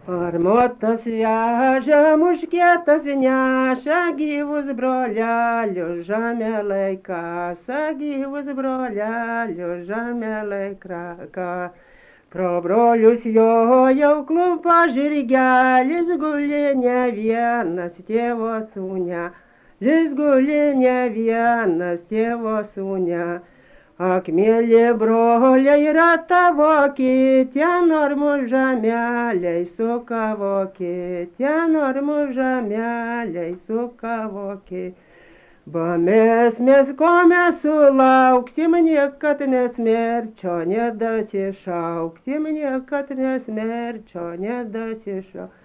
Armotas veža, muškietas neša, gyvus brolelius žamelei kasa, gyvus brolelius žamelei kraka. Pro brolius jo jau klumpa žirgelis, guli ne vienas tėvo sūnelis, guli ne vienas tėvo sūnelis. Ak, mėly broliai, yra tavo kitė, normų žemeliai sukavoki, tie normų žemeliai sukavoki. Ba mes, ko mes sulauksim, niekad mes merčio nedasišauksim, niekad mes merčio nedasišauksim.